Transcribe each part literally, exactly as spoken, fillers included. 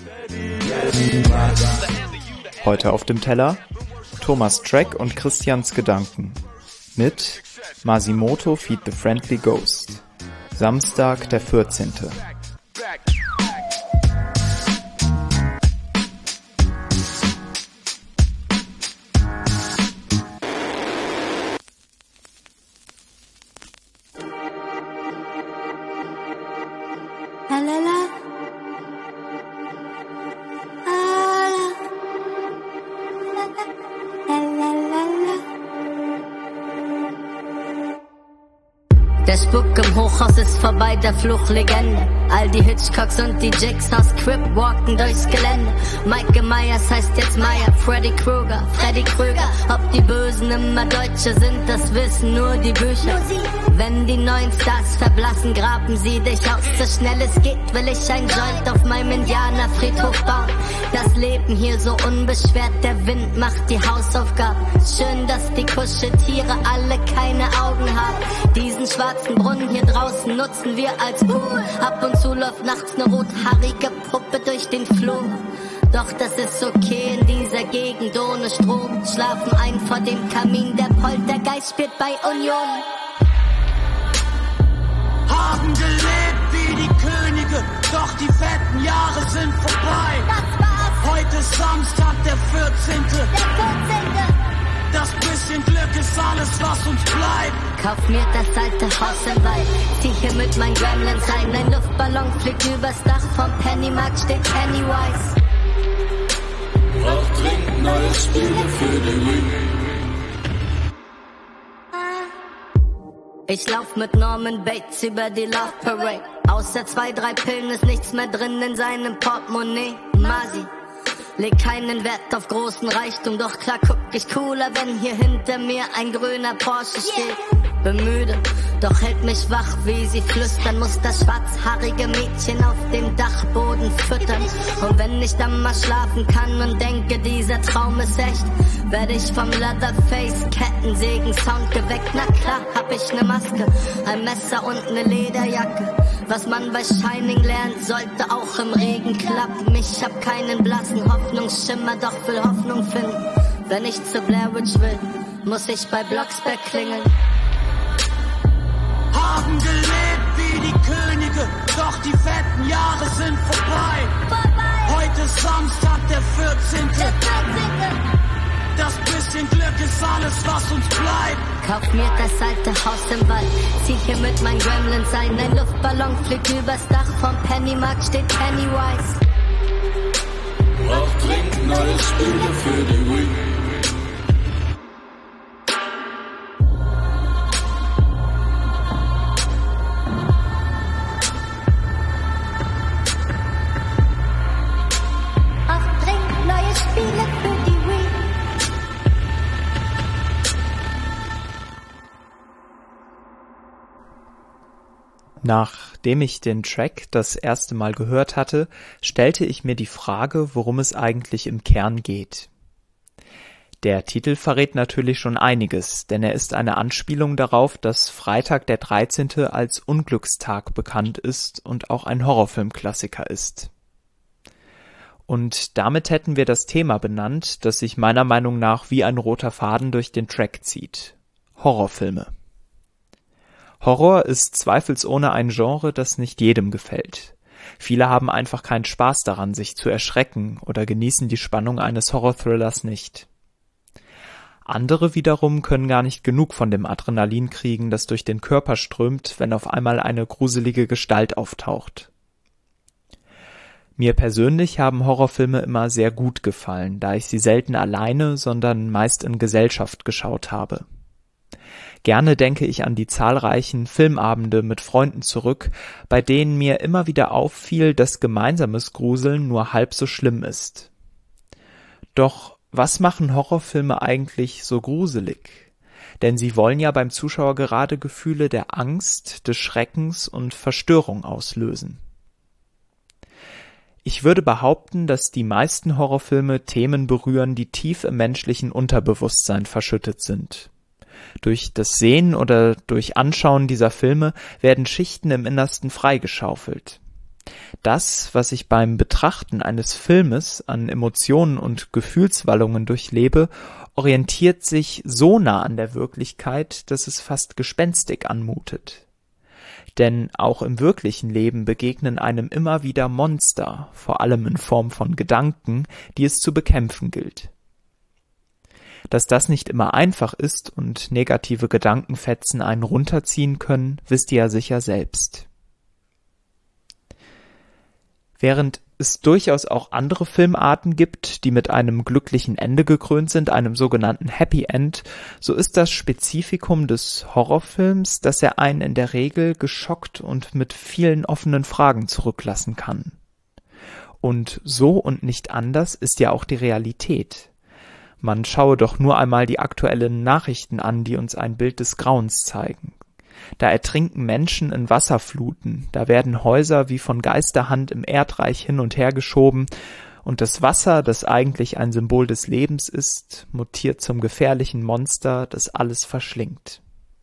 Heute auf dem Teller Thomas Track und Christians Gedanken mit Masimoto Feed the Friendly Ghost. Samstag, der vierzehnte. Der Spuck im Hochhaus ist vorbei, der Fluch Legende. All die Hitchcocks und die Jigsaws Crip walken durchs Gelände. Mike Myers heißt jetzt Meyer, Freddy Krueger, Freddy Krüger. Ob die Bösen immer Deutsche sind, das wissen nur die Bücher. Wenn die neuen Stars verblassen, graben sie dich aus. So schnell es geht, will ich ein Joint auf meinem Indianerfriedhof bauen. Das Leben hier so unbeschwert, der Wind macht die Hausaufgaben. Schön, dass die Kuscheltiere alle keine Augen haben. Diesen schwarzen Brunnen hier draußen nutzen wir als Pool. Ab und zu läuft nachts eine rothaarige Puppe durch den Flur. Doch das ist okay in dieser Gegend ohne Strom. Schlafen ein vor dem Kamin, der Poltergeist spielt bei Union. Haben gelebt wie die Könige, doch die fetten Jahre sind vorbei. Das war's. Heute ist Samstag, der vierzehnte. Der vierzehnte. Das bisschen Glück ist alles, was uns bleibt. Kauf mir das alte Haus im Wald, zieh hier mit meinen Gremlins ein. Ein Luftballon fliegt übers Dach, vom Pennymarkt steht Pennywise. Auch trinken neue Spiele für den Ring. Ich lauf mit Norman Bates über die Love Parade. Außer zwei, drei Pillen ist nichts mehr drin in seinem Portemonnaie. Masi leg keinen Wert auf großen Reichtum, doch klar guck ich cooler, wenn hier hinter mir ein grüner Porsche steht. Bin müde, doch hält mich wach, wie sie flüstern, muss das schwarzhaarige Mädchen auf dem Dachboden füttern. Und wenn ich dann mal schlafen kann und denke, dieser Traum ist echt, werde ich vom Leatherface Kettensägen-Sound geweckt. Na klar, hab ich ne Maske, ein Messer und ne Lederjacke. Was man bei Shining lernt, sollte auch im Regen klappen. Ich hab keinen blassen Hoffnungsschimmer, doch will Hoffnung finden. Wenn ich zu Blair Witch will, muss ich bei Blocksberg klingeln. Haben gelebt wie die Könige, doch die fetten Jahre sind vorbei. Vorbei. Heute ist Samstag, der vierzehnte. Der vierzehnte. Das bisschen Glück ist alles, was uns bleibt. Kauf mir das alte Haus im Wald, zieh hier mit meinen Gremlins ein. Ein Luftballon fliegt übers Dach, vom Pennymarkt steht Pennywise. Auch trinken neue Spiele für den Ring. Nachdem ich den Track das erste Mal gehört hatte, stellte ich mir die Frage, worum es eigentlich im Kern geht. Der Titel verrät natürlich schon einiges, denn er ist eine Anspielung darauf, dass Freitag der dreizehnte als Unglückstag bekannt ist und auch ein Horrorfilmklassiker ist. Und damit hätten wir das Thema benannt, das sich meiner Meinung nach wie ein roter Faden durch den Track zieht: Horrorfilme. Horror ist zweifelsohne ein Genre, das nicht jedem gefällt. Viele haben einfach keinen Spaß daran, sich zu erschrecken, oder genießen die Spannung eines Horror-Thrillers nicht. Andere wiederum können gar nicht genug von dem Adrenalin kriegen, das durch den Körper strömt, wenn auf einmal eine gruselige Gestalt auftaucht. Mir persönlich haben Horrorfilme immer sehr gut gefallen, da ich sie selten alleine, sondern meist in Gesellschaft geschaut habe. Gerne denke ich an die zahlreichen Filmabende mit Freunden zurück, bei denen mir immer wieder auffiel, dass gemeinsames Gruseln nur halb so schlimm ist. Doch was machen Horrorfilme eigentlich so gruselig? Denn sie wollen ja beim Zuschauer gerade Gefühle der Angst, des Schreckens und Verstörung auslösen. Ich würde behaupten, dass die meisten Horrorfilme Themen berühren, die tief im menschlichen Unterbewusstsein verschüttet sind. Durch das Sehen oder durch Anschauen dieser Filme werden Schichten im Innersten freigeschaufelt. Das, was ich beim Betrachten eines Filmes an Emotionen und Gefühlswallungen durchlebe, orientiert sich so nah an der Wirklichkeit, dass es fast gespenstig anmutet. Denn auch im wirklichen Leben begegnen einem immer wieder Monster, vor allem in Form von Gedanken, die es zu bekämpfen gilt. Dass das nicht immer einfach ist und negative Gedankenfetzen einen runterziehen können, wisst ihr ja sicher selbst. Während es durchaus auch andere Filmarten gibt, die mit einem glücklichen Ende gekrönt sind, einem sogenannten Happy End, so ist das Spezifikum des Horrorfilms, dass er einen in der Regel geschockt und mit vielen offenen Fragen zurücklassen kann. Und so und nicht anders ist ja auch die Realität. Man schaue doch nur einmal die aktuellen Nachrichten an, die uns ein Bild des Grauens zeigen. Da ertrinken Menschen in Wasserfluten, da werden Häuser wie von Geisterhand im Erdreich hin und her geschoben und das Wasser, das eigentlich ein Symbol des Lebens ist, mutiert zum gefährlichen Monster, das alles verschlingt.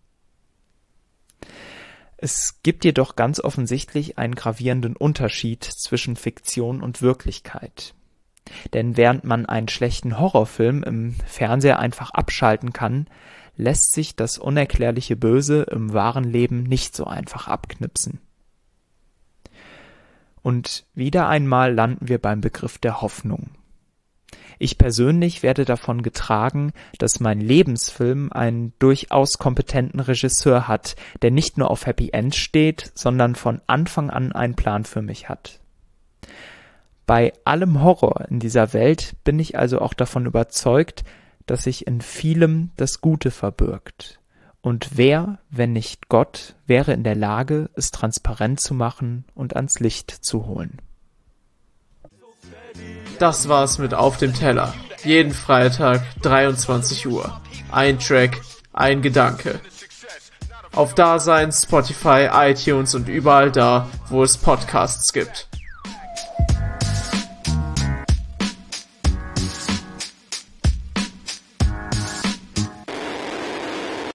Es gibt jedoch ganz offensichtlich einen gravierenden Unterschied zwischen Fiktion und Wirklichkeit. Denn während man einen schlechten Horrorfilm im Fernseher einfach abschalten kann, lässt sich das unerklärliche Böse im wahren Leben nicht so einfach abknipsen. Und wieder einmal landen wir beim Begriff der Hoffnung. Ich persönlich werde davon getragen, dass mein Lebensfilm einen durchaus kompetenten Regisseur hat, der nicht nur auf Happy Ends steht, sondern von Anfang an einen Plan für mich hat. Bei allem Horror in dieser Welt bin ich also auch davon überzeugt, dass sich in vielem das Gute verbirgt. Und wer, wenn nicht Gott, wäre in der Lage, es transparent zu machen und ans Licht zu holen? Das war's mit Auf dem Teller. Jeden Freitag, dreiundzwanzig Uhr. Ein Track, ein Gedanke. Auf Dasein, Spotify, iTunes und überall da, wo es Podcasts gibt.